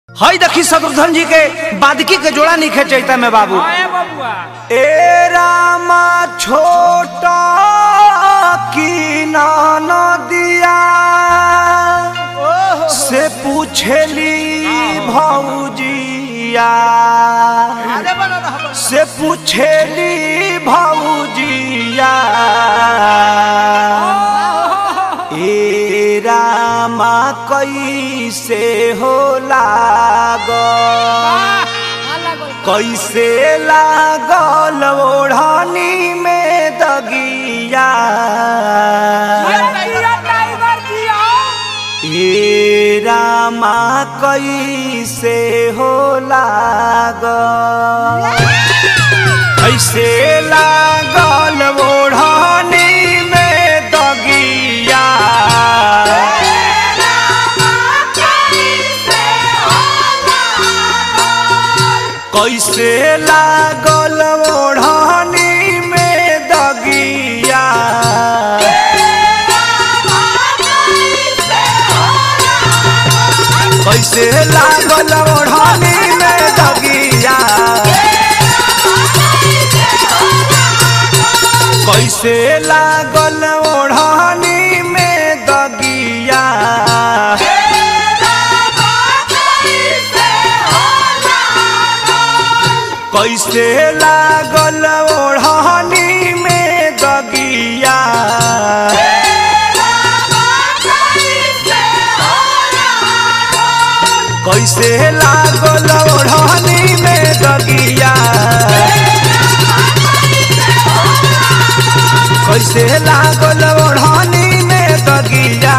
हई देखी शत्रुघ्न जी के बादकी के जोड़ा नहीं खेचता में बाबू। ए रामा छोटा की नाना दिया से पूछेली भौजिया से पूछेली भौजिया ए रामा कैसे हो कैसे लागल ओढ़नी में दगिया ए रामा कैसे हो कैसे लागल ओढ़नी में दगिया कैसे लागल ओढ़नी में दगिया कैसे लागल ओढ़नी में दगिया कैसे लागल ओढ़नी में दगिया कैसे लागल ओढ़नी में दगिया कैसे लागल ओढ़नी में दगिया कैसे लागल ओढ़नी में दगिया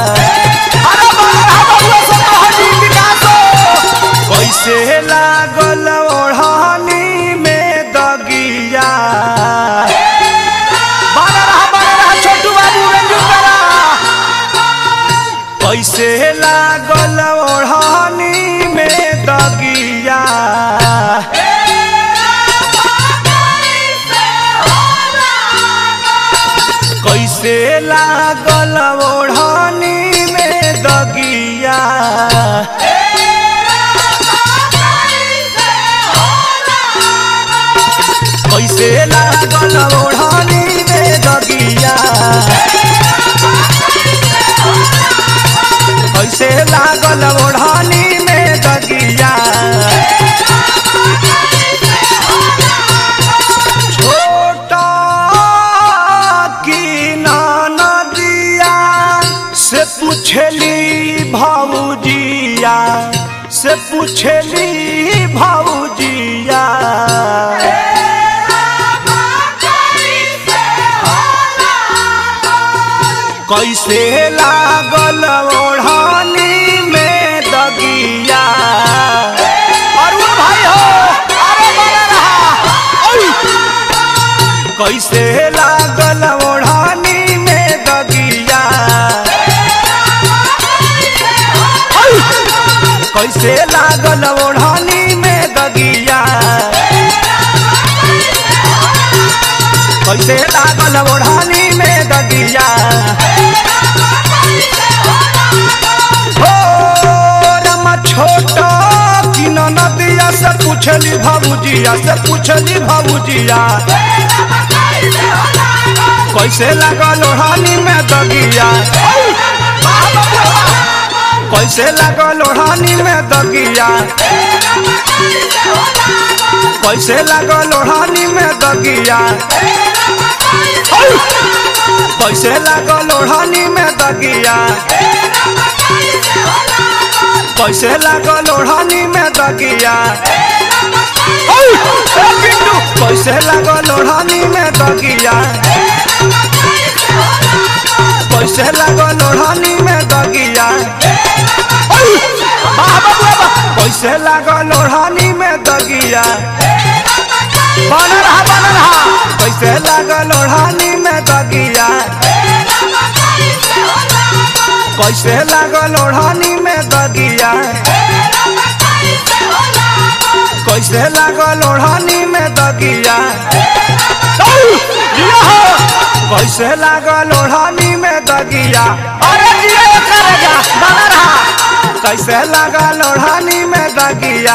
कैसे लागल ओढ़नी में दगिया छोटू बाबू कैसे लागल ओढ़नी में दगिया कैसे लागल ओढ़नी में दगिया कैसे लागल ओढ़नी में दगिया कैसे लागल ओढ़नी में दगिया छोटा की नाना दिया से पूछली भौजिया से पूछली भौजिया कैसे लागल ओढ़नी में दगिया और वो भाई हो अरे बना रहा कैसे लागल ओढ़नी में दगिया कैसे लागल ओढ़नी में दगिया कैसे लागल ओढ़नी में दगिया छोटा की नदिया से पूछली भौजिया से पूछली भौजिया कैसे लागल ओढ़नी में दगिया कैसे लागल ओढ़नी में दगिया कैसे लागल ओढ़नी में दगिया कैसे लागल ओढ़नी में दगिया कैसे लागल ओढ़नी में दगिया कैसे लागल ओढ़नी में दगिया कैसे लागल ओढ़नी में दगिया कैसे लागल ओढ़नी में दगिया बन रहा कैसे लागल ओढ़नी में दगिया कैसे लागल ओढ़नी में दगिया कैसे लागल ओढ़नी में दगिया कैसे लागल ओढ़नी में दगिया अरे कैसे लागल ओढ़नी में दगिया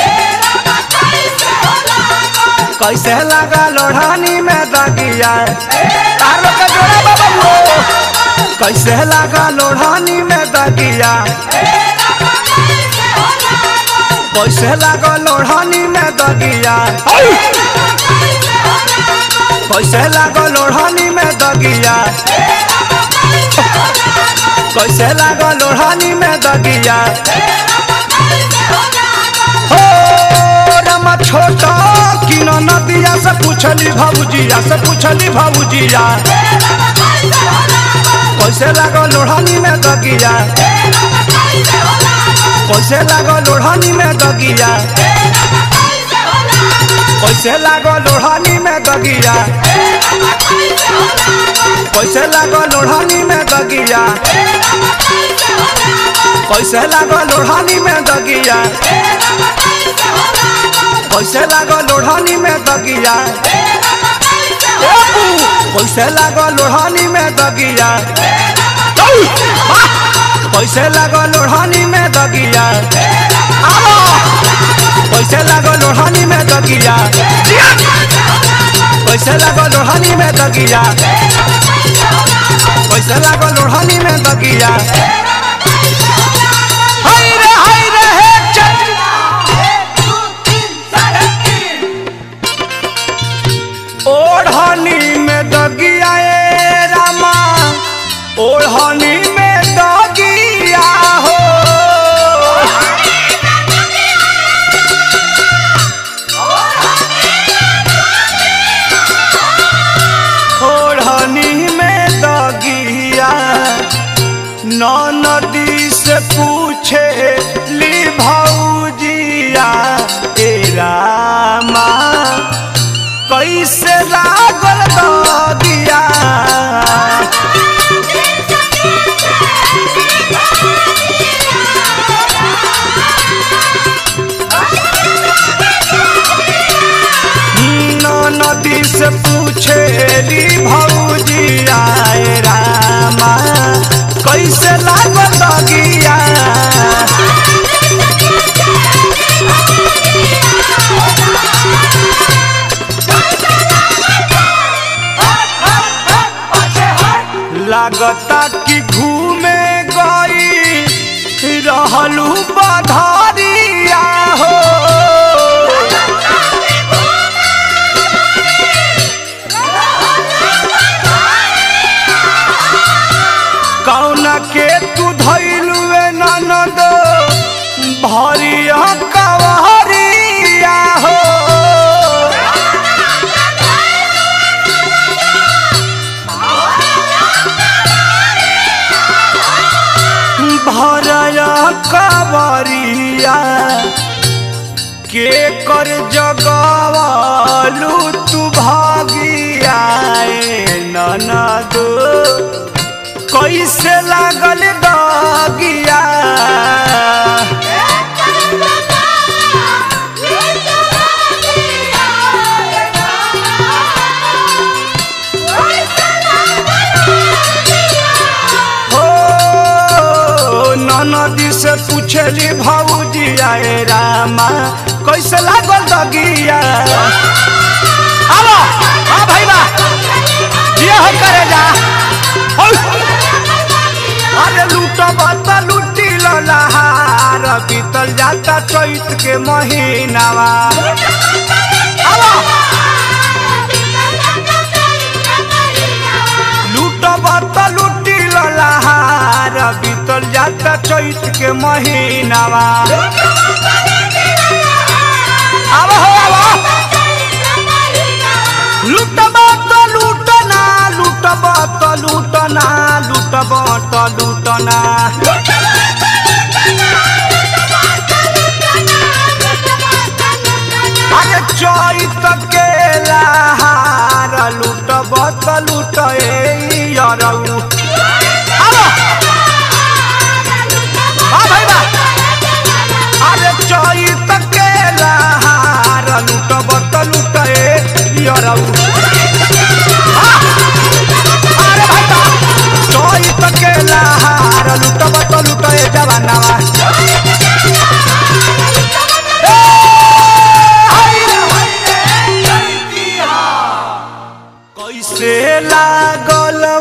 कैसे लगा लोढ़ानी में दगिया तारो के जोड़ा बाबू कैसे लगा लोढ़ानी में दगिया कैसे लगा लोढ़ानी में दगिया कैसे लगा लोढ़ानी में दगिया कैसे लगा लोढ़ानी में दगिया हो रमा छोटा किनो नदिया से पूछली भाऊजिया कैसे लगा लोढ़ानी में दगिया कैसे लगा लोढ़ानी में दगिया कैसे लगा लोढ़ानी में दगिया कैसे लगा लोढ़ानी में दगिया कैसे लगा लोढ़ानी में दगिया कैसे लगा लोढ़ानी में दगिया कैसे लगा लोढ़ानी में दगिया कैसे लगा लोढ़ानी में दगिया कैसे लगा लोढ़ानी में दगिया कैसे लगा लोढ़ानी में दगिया कैसे लगा लोढ़ानी में दगिया हाय रे हे ओढ़ानी में दगिया रामा ओढ़ानी में दगिया हो ओढ़ानी में दगिया नदी से पूछे ली भौजिया ए रामा कैसे लागल दगिया नदी से पूछे ली भौजिया ए रामा कैसे लागल दगिया लागता कि घूमे गई रहलू बधारिया हो कौन के तू धैलू ननद भरिया कवरिया हो भरया कवरिया के कर जगवालू तू भागिया ननद कैसे लागल दगिया नदी से पूछली भौजिया ए रामा कैसे लागल दगिया आओ आ भाई बा ये हो करे जा अरे लूटब त लूटी लहार बीतल जाता चैत के महीनावा लूटब त लूटी लहार बीतल जाता चैत के महीनावा अब हो लूटब त लूटना लूटब त लूटना लूटब त लूटना अरे चैत के लहार लूटब त लूटे यारऊ अरे चैत के लहार लूटब त लूटे यारऊ अरे भाई चैत के लहार लूटब त लूटे जवानावा कैसे लागल